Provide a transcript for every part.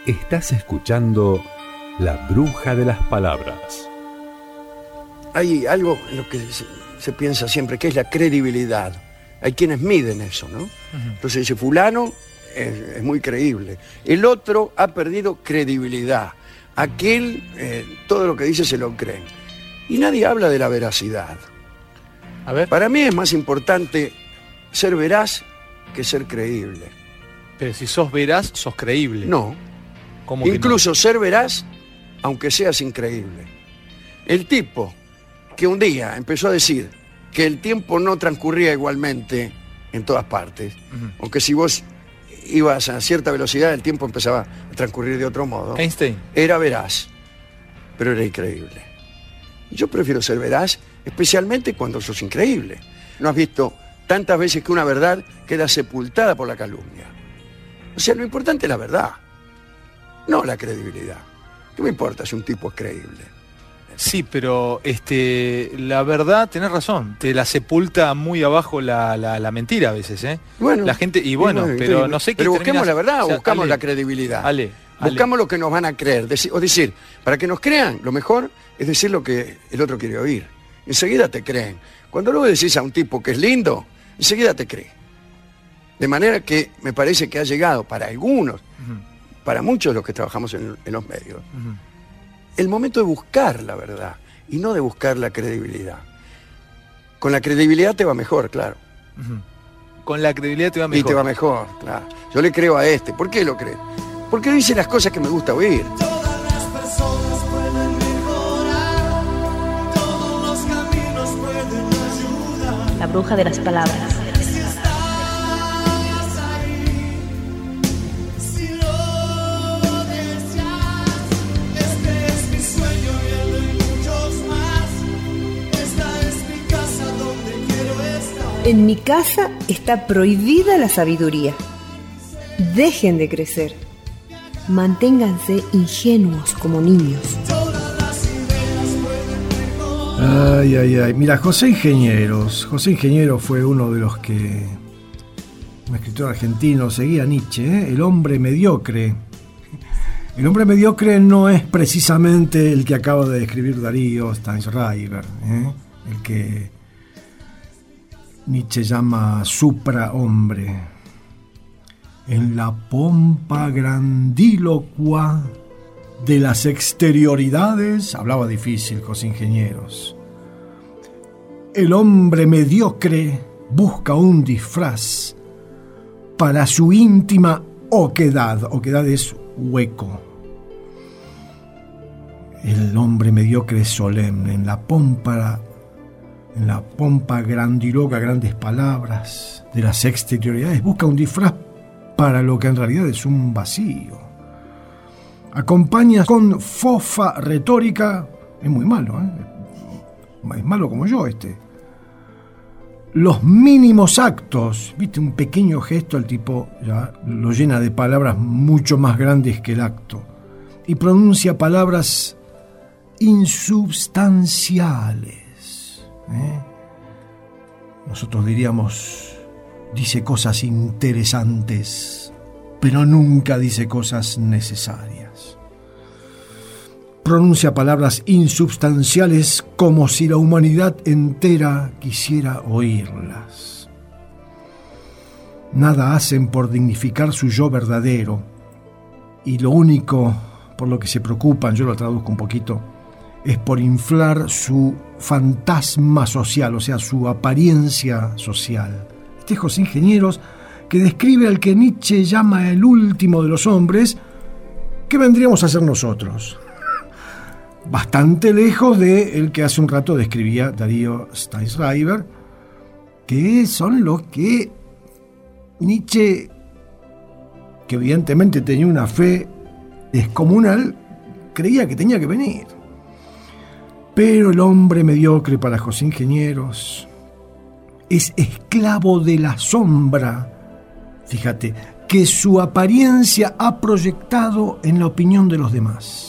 Estás escuchando La Bruja de las Palabras. Hay algo en lo que se piensa siempre, que es la credibilidad. Hay quienes miden eso, ¿no? Entonces dice, fulano es muy creíble. El otro ha perdido credibilidad. Aquel, todo lo que dice se lo creen. Y nadie habla de la veracidad. A ver. Para mí es más importante ser veraz que ser creíble. Pero si sos veraz, sos creíble. No. ¿Cómo que Incluso ser veraz, aunque seas increíble. El tipo que un día empezó a decir que el tiempo no transcurría igualmente en todas partes, aunque si vos ibas a cierta velocidad, el tiempo empezaba a transcurrir de otro modo. Einstein. Era veraz, pero era increíble. Yo prefiero ser veraz, especialmente cuando sos increíble. ¿No has visto tantas veces que una verdad queda sepultada por la calumnia? O sea, lo importante es la verdad, no la credibilidad. ¿Qué me importa si un tipo es creíble? Sí, pero la verdad, tenés razón, te la sepulta muy abajo la mentira a veces, ¿eh? Bueno, la gente, pero no sé qué. Pero busquemos la verdad, o sea, buscamos Ale, la credibilidad. Ale. Buscamos lo que nos van a creer. O decir, para que nos crean, lo mejor es decir lo que el otro quiere oír. Enseguida te creen. Cuando luego decís a un tipo que es lindo, enseguida te cree. De manera que me parece que ha llegado para algunos, para muchos de los que trabajamos en los medios, el momento de buscar la verdad y no de buscar la credibilidad. Con la credibilidad te va mejor, claro. Con la credibilidad te va mejor. Y te va mejor, claro. Yo le creo a este. ¿Por qué lo creo? Porque dice las cosas que me gusta oír. Todas las personas pueden mejorar, todos los caminos pueden ayudar. La Bruja de las Palabras. Si estás ahí, si lo deseas, este es mi sueño y el de muchos más. Esta es mi casa donde quiero estar. En mi casa está prohibida la sabiduría. Dejen de crecer. Manténganse ingenuos como niños. Ay, ay, ay. Mira, José Ingeniero fue uno de los que, un escritor argentino, seguía a Nietzsche, ¿eh? El hombre mediocre. El hombre mediocre no es precisamente el que acaba de describir Darío Steinschreiber, ¿eh? El que Nietzsche llama suprahombre. En la pompa grandílocua de las exterioridades, hablaba difícil José Ingenieros. El hombre mediocre busca un disfraz para su íntima oquedad. Oquedad es hueco. El hombre mediocre es solemne. En la pompa grandiloca, grandes palabras de las exterioridades, busca un disfraz para lo que en realidad es un vacío. Acompaña con fofa retórica, es muy malo, ¿eh? Es malo como yo los mínimos actos, viste, un pequeño gesto, el tipo ya lo llena de palabras mucho más grandes que el acto, y pronuncia palabras insubstanciales, ¿eh? Nosotros diríamos, dice cosas interesantes, pero nunca dice cosas necesarias. Pronuncia palabras insubstanciales como si la humanidad entera quisiera oírlas. Nada hacen por dignificar su yo verdadero, y lo único por lo que se preocupan, yo lo traduzco un poquito, es por inflar su fantasma social, o sea, su apariencia social. Este José Ingenieros, que describe al que Nietzsche llama el último de los hombres, ¿qué vendríamos a ser nosotros? Bastante lejos de el que hace un rato describía Darío Steinschreiber, que son los que Nietzsche, que evidentemente tenía una fe descomunal, creía que tenía que venir. Pero el hombre mediocre para José Ingenieros es esclavo de la sombra, fíjate, que su apariencia ha proyectado en la opinión de los demás.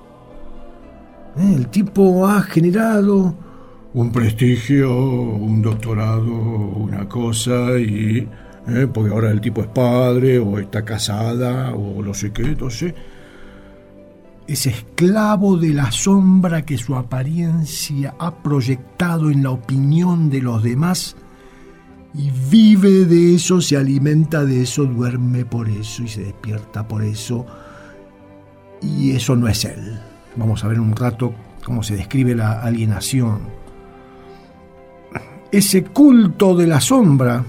El tipo ha generado un prestigio, un doctorado, una cosa, y porque ahora el tipo es padre, o está casada, o no sé qué, no sé. es esclavo de la sombra que su apariencia ha proyectado en la opinión de los demás y vive de eso, se alimenta de eso, duerme por eso y se despierta por eso, y eso no es él. Vamos a ver un rato cómo se describe la alienación. Ese culto de la sombra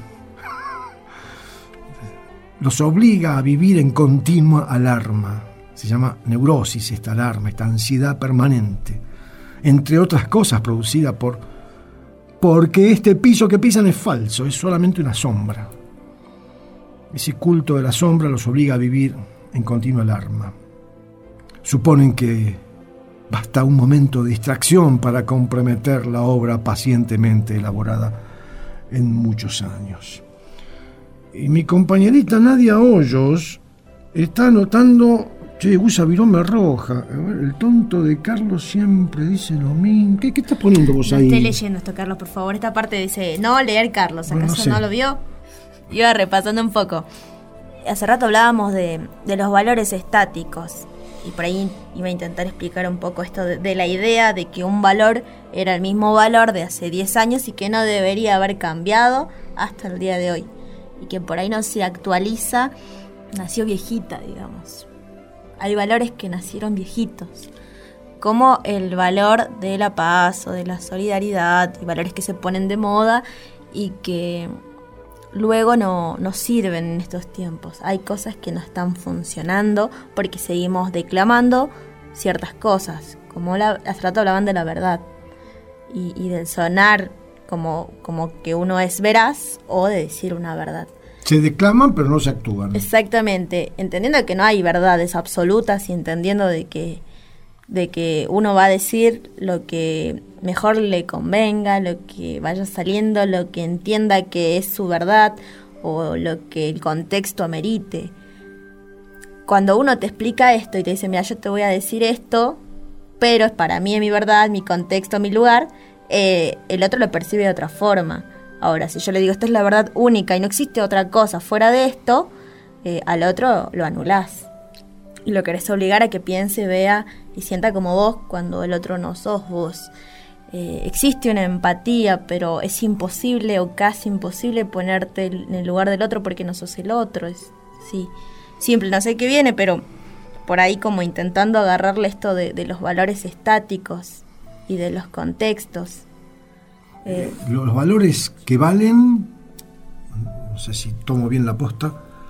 los obliga a vivir en continua alarma. Se llama neurosis esta alarma, esta ansiedad permanente, entre otras cosas producida porque este piso que pisan es falso, es solamente una sombra. Ese culto de la sombra los obliga a vivir en continua alarma. Suponen que basta un momento de distracción para comprometer la obra pacientemente elaborada en muchos años. Y mi compañerita Nadia Hoyos está anotando: che, usa virome roja. A ver, el tonto de Carlos siempre dice lo mismo. ¿Qué estás poniendo vos ahí? No estoy leyendo esto, Carlos, por favor. Esta parte dice, no leer, Carlos. ¿Acaso Bueno, no sé. no lo vio? Iba repasando un poco. Hace rato hablábamos de los valores estáticos. Y por ahí iba a intentar explicar un poco esto de la idea de que un valor era el mismo valor de hace 10 años y que no debería haber cambiado hasta el día de hoy. Y que por ahí no se actualiza, nació viejita, digamos. Hay valores que nacieron viejitos, como el valor de la paz o de la solidaridad, y valores que se ponen de moda y que luego no sirven en estos tiempos. Hay cosas que no están funcionando porque seguimos declamando ciertas cosas, como hace rato hablaban de la verdad y del sonar como que uno es veraz o de decir una verdad. Se declaman pero no se actúan. Exactamente, entendiendo que no hay verdades absolutas y entendiendo de que uno va a decir lo que mejor le convenga, lo que vaya saliendo, lo que entienda que es su verdad o lo que el contexto amerite. Cuando uno te explica esto y te dice, mira, yo te voy a decir esto, pero es para mí, es mi verdad, mi contexto, mi lugar, el otro lo percibe de otra forma. Ahora, si yo le digo, esta es la verdad única y no existe otra cosa fuera de esto, al otro lo anulás. Y lo querés obligar a que piense, vea y sienta como vos cuando el otro no sos vos. Existe una empatía, pero es imposible o casi imposible ponerte en el lugar del otro porque no sos el otro. Es sí, simple, no sé qué viene, pero por ahí como intentando agarrarle esto de los valores estáticos y de los contextos. Los valores que valen, no sé si tomo bien la posta,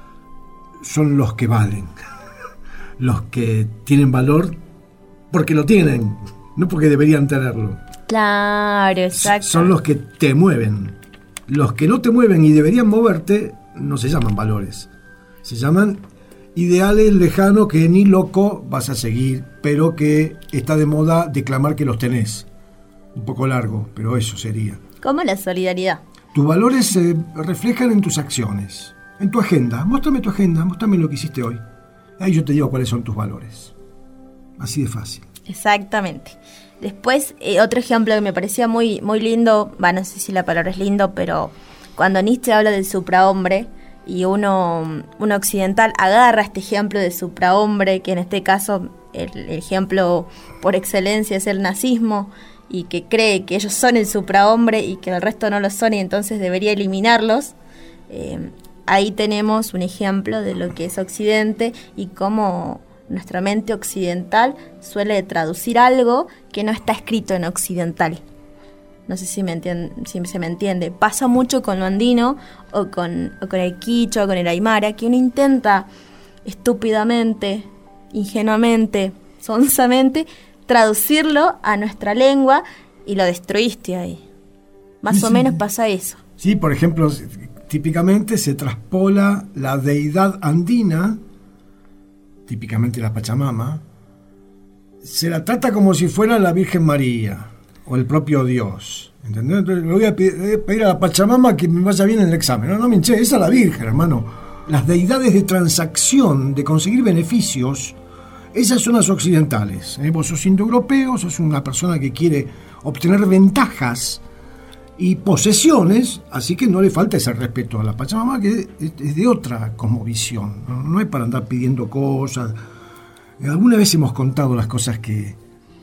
son los que valen. Los que tienen valor porque lo tienen, no porque deberían tenerlo. Claro, exacto. Son los que te mueven. Los que no te mueven y deberían moverte no se llaman valores. Se llaman ideales lejanos que ni loco vas a seguir, pero que está de moda declamar que los tenés. Un poco largo, pero eso sería. Como la solidaridad. Tus valores se reflejan en tus acciones, en tu agenda. Muéstrame tu agenda, muéstrame lo que hiciste hoy. Ahí yo te digo cuáles son tus valores. Así de fácil. Exactamente. Después, otro ejemplo que me parecía muy, muy lindo, no sé si la palabra es lindo, pero cuando Nietzsche habla del suprahombre y uno occidental agarra este ejemplo de suprahombre, que en este caso el ejemplo por excelencia es el nazismo, y que cree que ellos son el suprahombre y que el resto no lo son y entonces debería eliminarlos, ahí tenemos un ejemplo de lo que es Occidente y cómo nuestra mente occidental suele traducir algo que no está escrito en occidental. No sé si se me entiende. Pasa mucho con lo andino o con el quichua o con el aymara, que uno intenta estúpidamente, ingenuamente, sonsamente traducirlo a nuestra lengua y lo destruiste ahí. Más o menos pasa eso. Sí, por ejemplo, típicamente se traspola la deidad andina, típicamente la Pachamama, se la trata como si fuera la Virgen María o el propio Dios. ¿Entendés? Entonces le voy a pedir a la Pachamama que me vaya bien en el examen. No me hinché, esa es la Virgen, hermano. Las deidades de transacción, de conseguir beneficios, esas son las occidentales. Vos sos indoeuropeo, sos una persona que quiere obtener ventajas y posesiones, así que no le falta ese respeto a la Pachamama, que es de otra cosmovisión. No es para andar pidiendo cosas, Alguna vez hemos contado las cosas que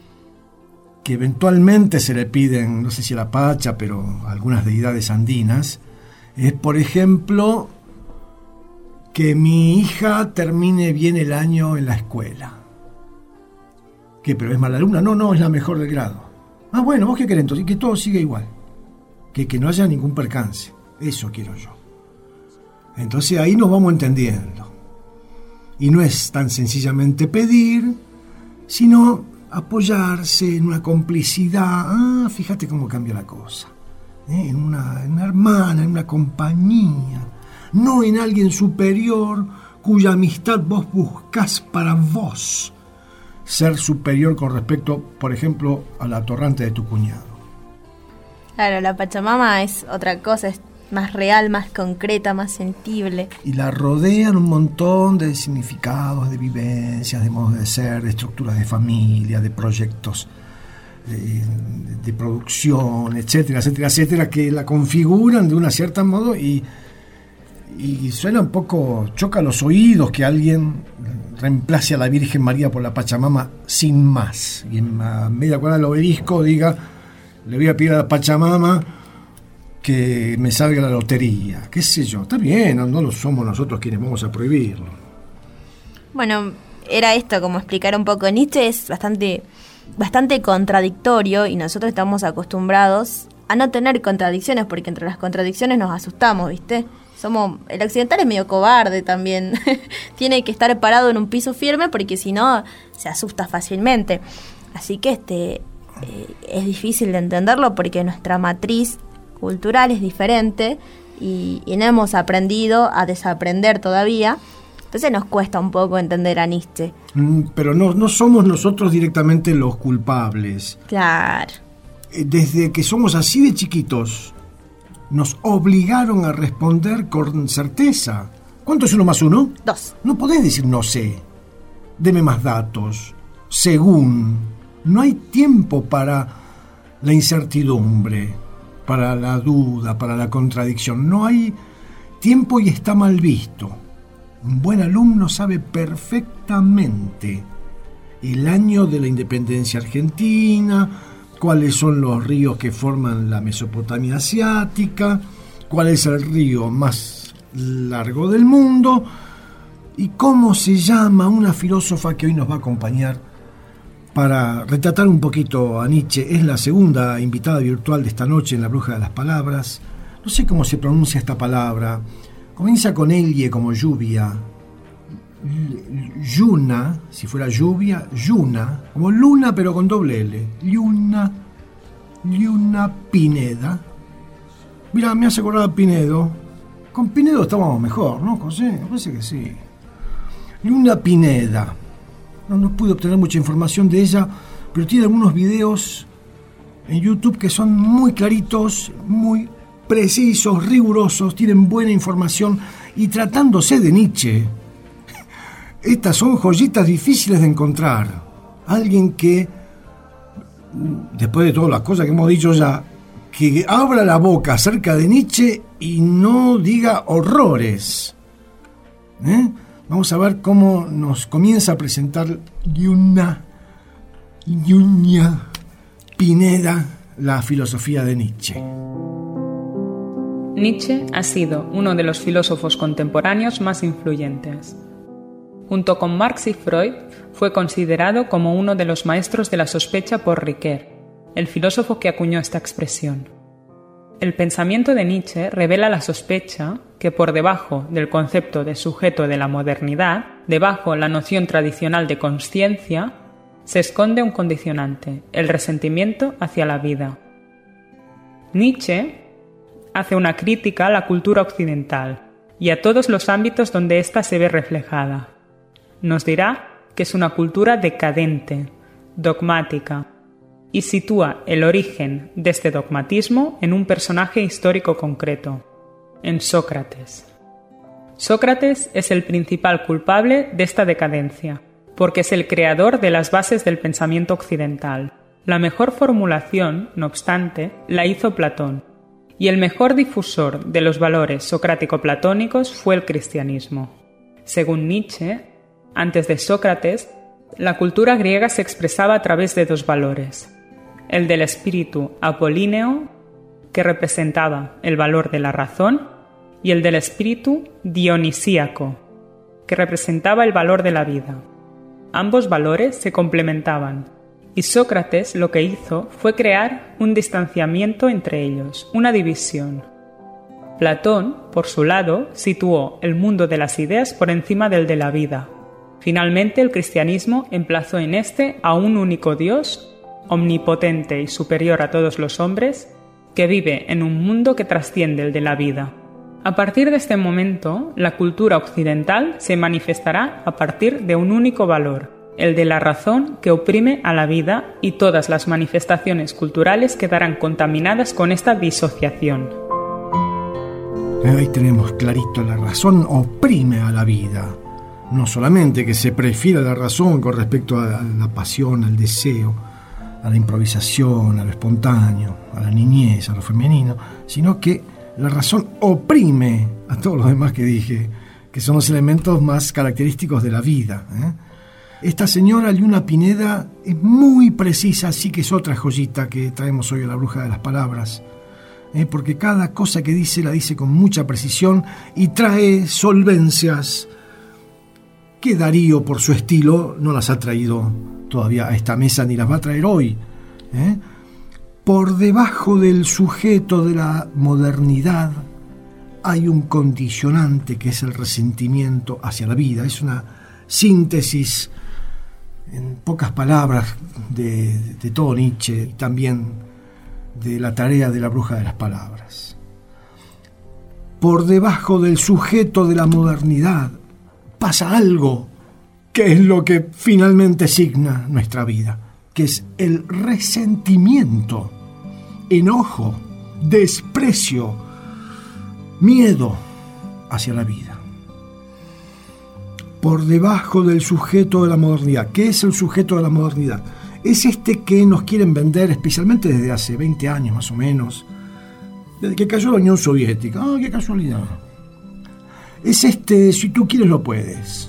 eventualmente se le piden, no sé si a la Pacha, pero a algunas deidades andinas. Es, por ejemplo, que mi hija termine bien el año en la escuela. ¿Qué? ¿Pero es mala alumna? No, es la mejor del grado. Ah, bueno, ¿vos qué querés entonces? Que todo siga igual. Que no haya ningún percance. Eso quiero yo. Entonces ahí nos vamos entendiendo. Y no es tan sencillamente pedir, sino apoyarse en una complicidad. Ah, fíjate cómo cambia la cosa. En una hermana, en una compañía. No en alguien superior cuya amistad vos buscás para vos. Ser superior con respecto, por ejemplo, a la atorrante de tu cuñado. Claro, la Pachamama es otra cosa, es más real, más concreta, más sensible. Y la rodean un montón de significados, de vivencias, de modos de ser, de estructuras de familia, de proyectos de producción, etcétera, etcétera, etcétera, que la configuran de una cierta modo y suena un poco, choca los oídos que alguien reemplace a la Virgen María por la Pachamama sin más. Y en media cuadra del obelisco diga, le voy a pedir a la Pachamama que me salga la lotería, qué sé yo. Está bien, no lo somos nosotros quienes vamos a prohibirlo. Bueno, era esto, como explicar un poco. Nietzsche es bastante contradictorio y nosotros estamos acostumbrados a no tener contradicciones, porque entre las contradicciones nos asustamos, ¿viste? El occidental es medio cobarde también. Tiene que estar parado en un piso firme porque si no se asusta fácilmente. Así que es difícil de entenderlo porque nuestra matriz cultural es diferente y no hemos aprendido a desaprender todavía. Entonces nos cuesta un poco entender a Nietzsche. Pero no somos nosotros directamente los culpables. Claro. Desde que somos así de chiquitos, nos obligaron a responder con certeza. ¿Cuánto es 1 más 1? 2. No podés decir no sé. Deme más datos. Según. No hay tiempo para la incertidumbre, para la duda, para la contradicción. No hay tiempo y está mal visto. Un buen alumno sabe perfectamente el año de la independencia argentina, cuáles son los ríos que forman la Mesopotamia asiática, cuál es el río más largo del mundo y cómo se llama una filósofa que hoy nos va a acompañar para retratar un poquito a Nietzsche. Es la segunda invitada virtual de esta noche en La Bruja de las Palabras. No sé cómo se pronuncia esta palabra. Comienza con Elie como lluvia. Yuna, si fuera lluvia, Yuna, como luna pero con doble L. Yuna Pineda. Mira, me hace acordar a Pinedo. Con Pinedo estábamos mejor, ¿no, José? Me parece que sí. Yuna Pineda. No pude obtener mucha información de ella, pero tiene algunos videos en YouTube que son muy claritos, muy precisos, rigurosos, tienen buena información y tratándose de Nietzsche, estas son joyitas difíciles de encontrar. Alguien que, después de todas las cosas que hemos dicho ya, que abra la boca acerca de Nietzsche y no diga horrores. Vamos a ver cómo nos comienza a presentar Yuna Pineda la filosofía de Nietzsche. Nietzsche ha sido uno de los filósofos contemporáneos más influyentes. Junto con Marx y Freud, fue considerado como uno de los maestros de la sospecha por Ricoeur, el filósofo que acuñó esta expresión. El pensamiento de Nietzsche revela la sospecha que por debajo del concepto de sujeto de la modernidad, debajo la noción tradicional de consciencia, se esconde un condicionante, el resentimiento hacia la vida. Nietzsche hace una crítica a la cultura occidental y a todos los ámbitos donde ésta se ve reflejada. Nos dirá que es una cultura decadente, dogmática, y sitúa el origen de este dogmatismo en un personaje histórico concreto, en Sócrates. Sócrates es el principal culpable de esta decadencia, porque es el creador de las bases del pensamiento occidental. La mejor formulación, no obstante, la hizo Platón, y el mejor difusor de los valores socrático-platónicos fue el cristianismo. Según Nietzsche, antes de Sócrates, La cultura griega se expresaba a través de dos valores: el del espíritu apolíneo, que representaba el valor de la razón, y el del espíritu dionisíaco, que representaba el valor de la vida. Ambos valores se complementaban, y Sócrates lo que hizo fue crear un distanciamiento entre ellos, una división. Platón, por su lado, situó el mundo de las ideas por encima del de la vida. Finalmente, el cristianismo emplazó en este a un único Dios, omnipotente y superior a todos los hombres, que vive en un mundo que trasciende el de la vida. A partir de este momento, la cultura occidental se manifestará a partir de un único valor, el de la razón que oprime a la vida, y todas las manifestaciones culturales quedarán contaminadas con esta disociación. Ahí tenemos clarito, la razón oprime a la vida. No solamente que se prefiera la razón con respecto a la pasión, al deseo, a la improvisación, a lo espontáneo, a la niñez, a lo femenino, sino que la razón oprime a todos los demás que dije, que son los elementos más característicos de la vida. Esta señora Liuna Pineda es muy precisa, así que es otra joyita que traemos hoy a la Bruja de las Palabras, porque cada cosa que dice la dice con mucha precisión y trae solvencias que Darío, por su estilo, no las ha traído todavía a esta mesa ni las va a traer hoy. Por debajo del sujeto de la modernidad hay un condicionante que es el resentimiento hacia la vida. Es una síntesis, en pocas palabras, de todo Nietzsche y también de la tarea de la Bruja de las Palabras. Por debajo del sujeto de la modernidad pasa algo que es lo que finalmente signa nuestra vida, que es el resentimiento, enojo, desprecio, miedo hacia la vida. Por debajo del sujeto de la modernidad. ¿Qué es el sujeto de la modernidad? Es este que nos quieren vender, especialmente desde hace 20 años más o menos, desde que cayó la Unión Soviética. ¡Ah, qué casualidad! Es este, si tú quieres lo puedes.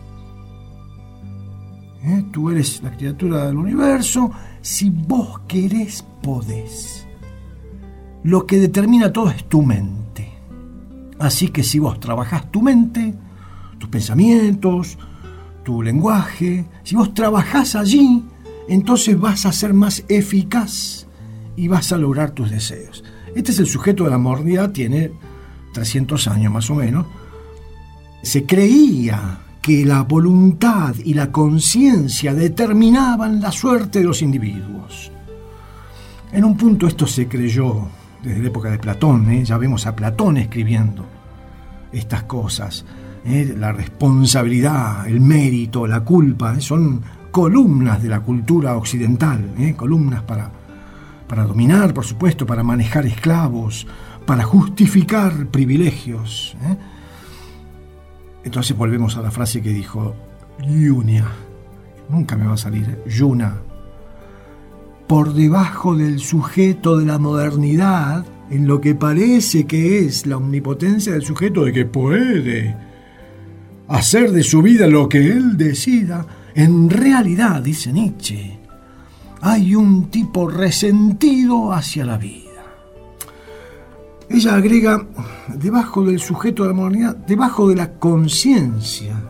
Tú eres la criatura del universo, si vos querés podés. Lo que determina todo es tu mente. Así que si vos trabajás tu mente, tus pensamientos, tu lenguaje, si vos trabajás allí, entonces vas a ser más eficaz y vas a lograr tus deseos. Este es el sujeto de la modernidad, tiene 300 años más o menos. Se creía que la voluntad y la conciencia determinaban la suerte de los individuos. En un punto esto se creyó desde la época de Platón, ya vemos a Platón escribiendo estas cosas. La responsabilidad, el mérito, la culpa, son columnas de la cultura occidental, columnas para dominar, por supuesto, para manejar esclavos, para justificar privilegios. Entonces volvemos a la frase que dijo Liuna, nunca me va a salir, Yuna. Por debajo del sujeto de la modernidad, en lo que parece que es la omnipotencia del sujeto de que puede hacer de su vida lo que él decida, en realidad, dice Nietzsche, hay un tipo resentido hacia la vida. Ella agrega, debajo del sujeto de la modernidad, debajo de la conciencia,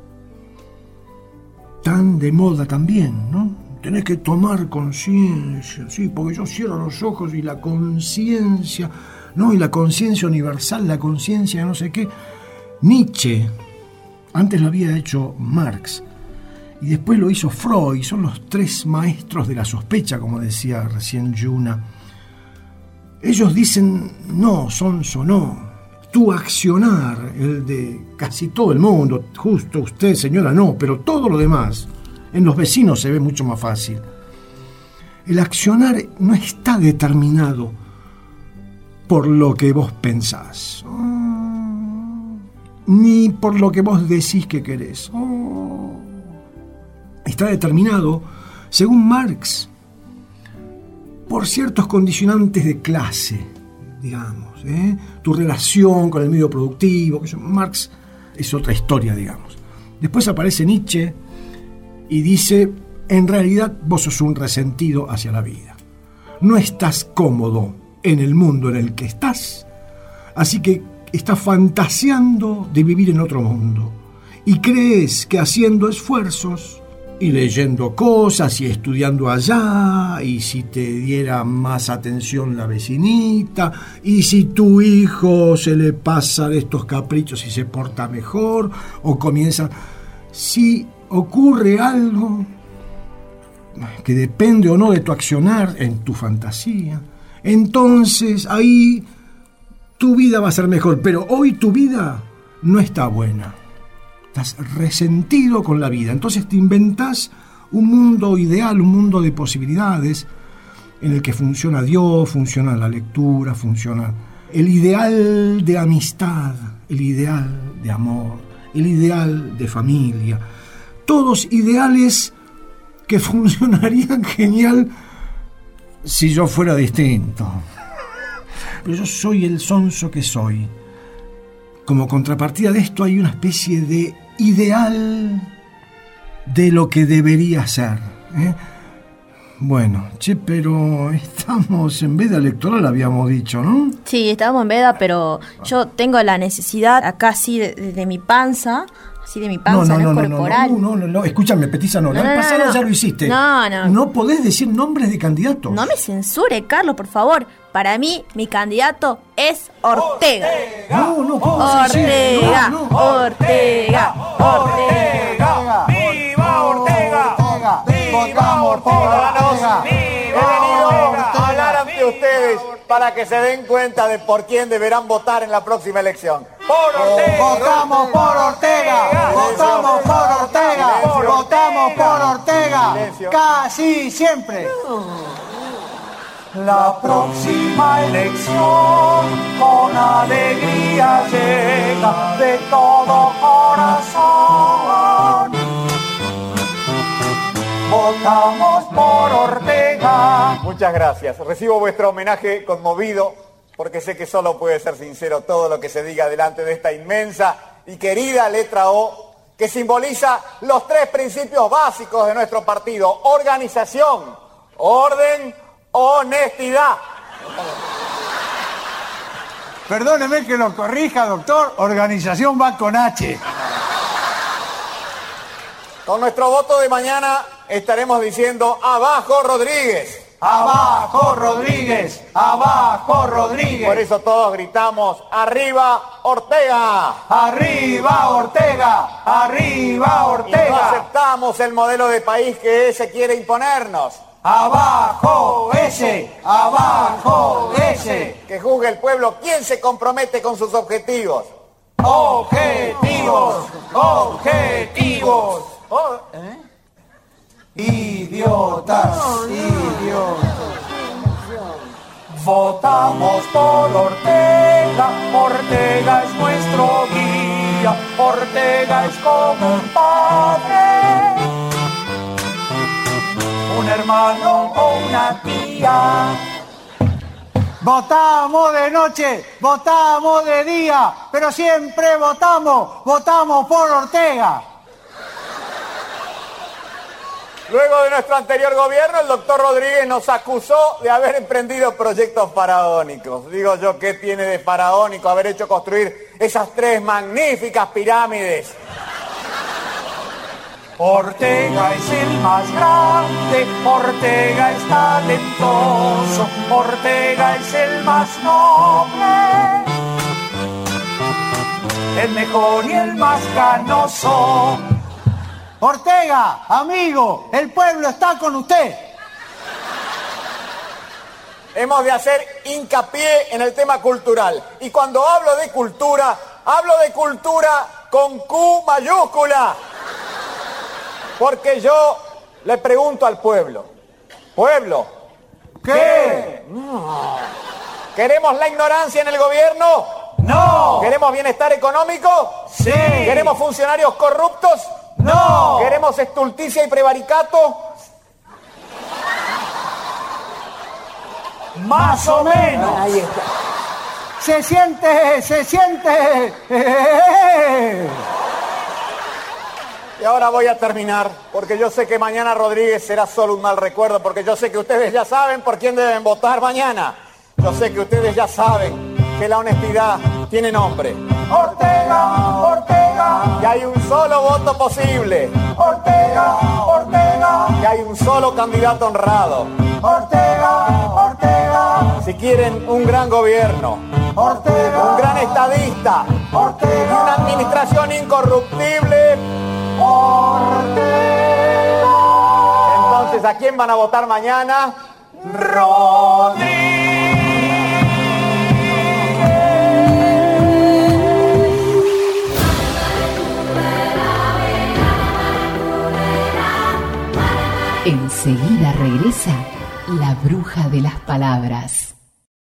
tan de moda también, ¿no? Tenés que tomar conciencia, sí, porque yo cierro los ojos y la conciencia, ¿no? Y la conciencia universal, la conciencia de no sé qué. Nietzsche, antes lo había hecho Marx, y después lo hizo Freud, son los tres maestros de la sospecha, como decía recién Yuna. Ellos dicen, no, Sonso, no. Tu accionar, el de casi todo el mundo, justo usted, señora, no, pero todo lo demás, en los vecinos se ve mucho más fácil. El accionar no está determinado por lo que vos pensás, ni por lo que vos decís que querés. Está determinado, según Marx, por ciertos condicionantes de clase, digamos, tu relación con el medio productivo, que Marx es otra historia, digamos. Después aparece Nietzsche y dice, en realidad vos sos un resentido hacia la vida. No estás cómodo en el mundo en el que estás, así que estás fantaseando de vivir en otro mundo y crees que haciendo esfuerzos y leyendo cosas y estudiando allá, y si te diera más atención la vecinita, y si tu hijo se le pasan estos caprichos y se porta mejor, o comienza... Si ocurre algo que depende o no de tu accionar en tu fantasía, entonces ahí tu vida va a ser mejor, pero hoy tu vida no está buena. Estás resentido con la vida, entonces te inventás un mundo ideal, un mundo de posibilidades en el que funciona Dios, funciona la lectura, funciona el ideal de amistad, el ideal de amor, el ideal de familia. Todos ideales que funcionarían genial si yo fuera distinto. Pero yo soy el sonso que soy. Como contrapartida de esto hay una especie de ideal de lo que debería ser, ¿eh? Bueno, pero estamos en veda electoral, habíamos dicho, ¿no? Sí, estamos en veda, pero yo tengo la necesidad acá así de mi panza, así de mi panza, no es corporal. No, escúchame, Petiza, no, la vez pasada ya lo hiciste. No podés decir nombres de candidatos. No me censure, Carlos, por favor. Para mí, mi candidato es Ortega. No, Ortega. Ortega. ¡Viva Ortega! ¡Viva Ortega! He venido a hablar ante ustedes para que se den cuenta de por quién deberán votar en la próxima elección. ¡Por Ortega! ¡Votamos por Ortega! ¡Votamos por Ortega! ¡Votamos por Ortega! ¡Casi siempre! La próxima elección con alegría llega de todo corazón. Votamos por Ortega. Muchas gracias. Recibo vuestro homenaje conmovido porque sé que solo puede ser sincero todo lo que se diga delante de esta inmensa y querida letra O que simboliza los tres principios básicos de nuestro partido: organización, orden, honestidad. Perdóneme que lo corrija, doctor. Organización va con H. Con nuestro voto de mañana estaremos diciendo abajo Rodríguez. ¡Abajo Rodríguez! ¡Abajo Rodríguez! Por eso todos gritamos ¡arriba Ortega! ¡Arriba Ortega! ¡Arriba Ortega! Y no aceptamos el modelo de país que ese quiere imponernos. ¡Abajo ese! ¡Abajo ese! Que juzgue el pueblo quién se compromete con sus objetivos. ¡Objetivos! ¡Objetivos! ¡Idiotas! ¡Idiotas! Votamos por Ortega, Ortega es nuestro guía, Ortega es como un padre, un hermano o una tía. Votamos de noche, votamos de día, pero siempre votamos por Ortega. Luego de nuestro anterior gobierno, el doctor Rodríguez nos acusó de haber emprendido proyectos faraónicos. Digo yo, ¿qué tiene de faraónico haber hecho construir esas tres magníficas pirámides? Ortega es el más grande, Ortega es talentoso, Ortega es el más noble, el mejor y el más ganoso. Ortega, amigo, el pueblo está con usted. Hemos de hacer hincapié en el tema cultural. Y cuando hablo de cultura con Q mayúscula. Porque yo le pregunto al pueblo. Pueblo, ¿qué? ¿queremos la ignorancia en el gobierno? No. ¿Queremos bienestar económico? Sí. ¿Queremos funcionarios corruptos? No. ¿Queremos estulticia y prevaricato? Más o menos. Ahí está. Se siente. Y ahora voy a terminar, porque yo sé que mañana Rodríguez será solo un mal recuerdo, porque yo sé que ustedes ya saben por quién deben votar mañana. Yo sé que ustedes ya saben que la honestidad tiene nombre. Ortega, Ortega. Que hay un solo voto posible. Ortega, Ortega. Que hay un solo candidato honrado. Ortega, Ortega. Si quieren un gran gobierno, Ortega, un gran estadista, Ortega, y una administración incorruptible, Ortega. Entonces, ¿a quién van a votar mañana? Rodríguez. Enseguida regresa la bruja de las palabras.